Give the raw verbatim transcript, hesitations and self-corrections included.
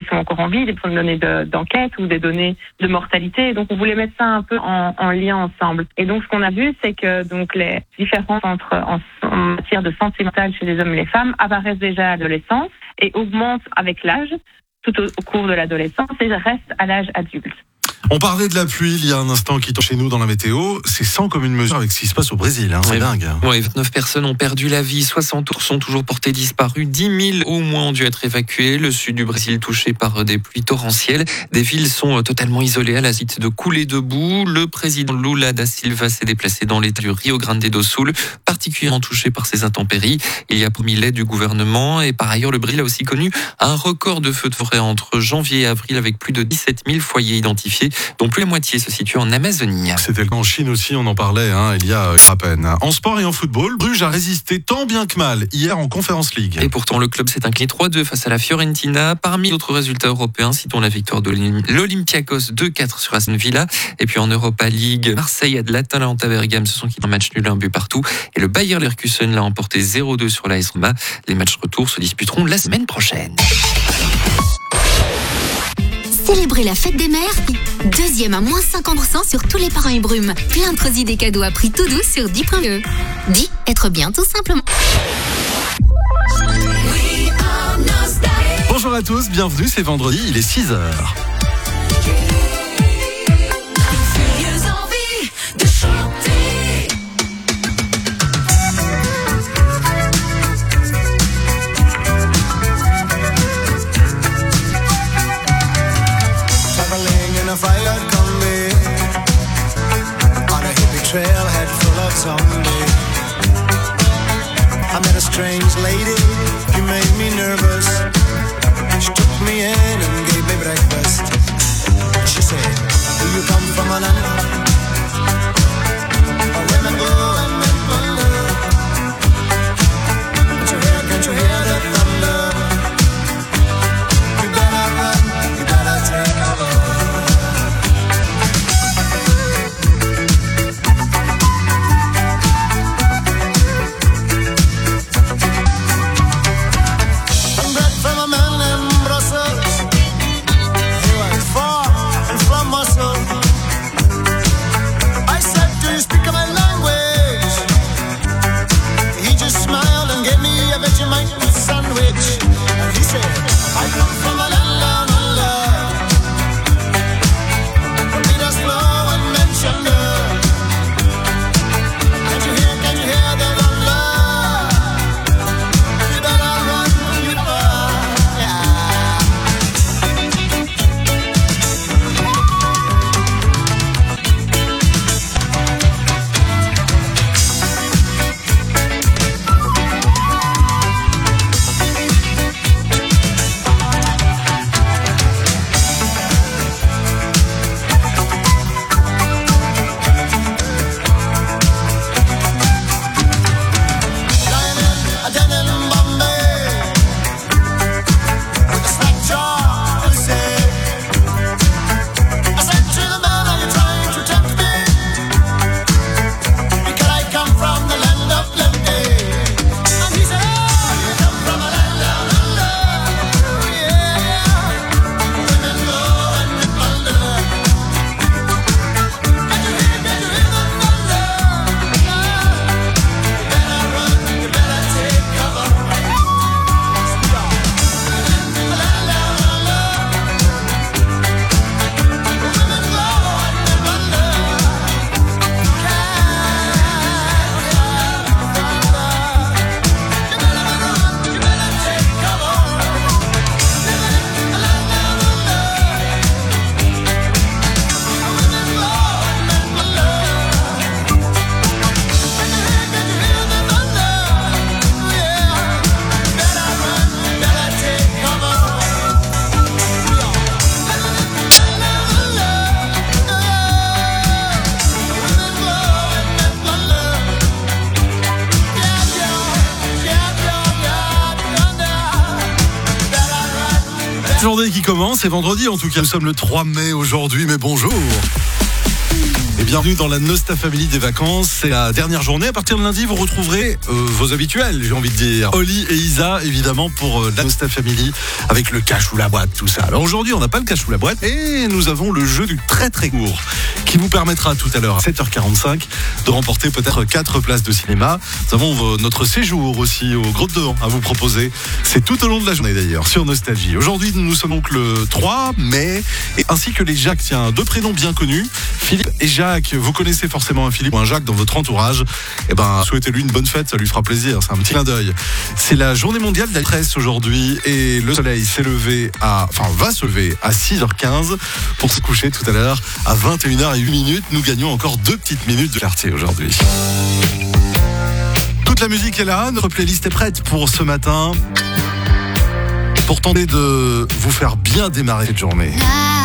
sont encore en vie, des données de, d'enquête ou des données de mortalité. Donc on voulait mettre ça un peu en, en lien ensemble. Et donc ce qu'on a vu, c'est que donc les différences entre en, en matière de santé mentale chez les hommes et les femmes apparaissent déjà à l'adolescence et augmentent avec l'âge, tout au, au cours de l'adolescence, et restent à l'âge adulte. On parlait de la pluie il y a un instant qui tombe chez nous dans la météo. C'est sans commune mesure avec ce qui se passe au Brésil. Hein. C'est ouais, dingue. Ouais, vingt-neuf personnes ont perdu la vie, soixante sont toujours portées disparues, dix mille au moins ont dû être évacuées. Le sud du Brésil touché par des pluies torrentielles. Des villes sont totalement isolées à la suite de coulées de boue. Le président Lula da Silva s'est déplacé dans l'état du Rio Grande do Sul, particulièrement touché par ces intempéries. Il y a promis l'aide du gouvernement et par ailleurs le Brésil a aussi connu un record de feux de forêt entre janvier et avril avec plus de dix-sept mille foyers identifiés, dont plus la moitié se situe en Amazonie. C'était le cas en Chine aussi, on en parlait hein, il y a à peine. En sport et en football, Bruges a résisté tant bien que mal hier en Conference League. Et pourtant, le club s'est incliné trois deux face à la Fiorentina. Parmi d'autres résultats européens, citons la victoire de l'Olympiakos deux quatre sur Aston Villa. Et puis en Europa League, Marseille a de l'Atalanta Bergame, ce sont qui un match nul, un but partout. Et le Bayer Leverkusen l'a emporté zéro deux sur l'A S Roma. Les matchs retour se disputeront la semaine prochaine. Célébrez la fête des mères. Deuxième à moins cinquante pour cent sur tous les parents et brumes. Plein d'autres idées cadeaux à prix tout doux sur dix point e. dix, être bien tout simplement. Bonjour à tous, bienvenue, c'est vendredi, il est six heures. Trailhead full of zombies. I met a strange lady, she made me nervous. She took me in and gave me breakfast. She said, do you come from a land where women go and men wonder? Can't you hear, can't you hear the thunder? You better run, you better take cover. Journée qui commence, c'est vendredi en tout cas, nous sommes le trois mai aujourd'hui, mais bonjour. Et bienvenue dans la Nosta Family des vacances. C'est la dernière journée. À partir de lundi, vous retrouverez euh, vos habituels, j'ai envie de dire. Oli et Isa, évidemment, pour euh, la Nosta Family, avec le cash ou la boîte, tout ça. Alors aujourd'hui, on n'a pas le cash ou la boîte, et nous avons le jeu du très très court, qui vous permettra tout à l'heure, à sept heures quarante-cinq, de remporter peut-être quatre places de cinéma. Nous avons euh, notre séjour aussi au Grotte de Han à vous proposer. C'est tout au long de la journée d'ailleurs, sur Nostalgie. Aujourd'hui, nous sommes donc le trois mai, et ainsi que les Jacques, tiens, deux prénoms bien connus, Philippe et Jacques. Vous connaissez forcément un Philippe ou un Jacques dans votre entourage. Eh ben, souhaitez-lui une bonne fête, ça lui fera plaisir. C'est un petit clin d'œil. C'est la journée mondiale de la détresse aujourd'hui, et le soleil s'est levé à, enfin, va se lever à six heures quinze pour se coucher tout à l'heure à vingt et une heures huit minutes. Nous gagnons encore deux petites minutes de clarté aujourd'hui. Toute la musique est là. Notre playlist est prête pour ce matin, pour tenter de vous faire bien démarrer cette journée.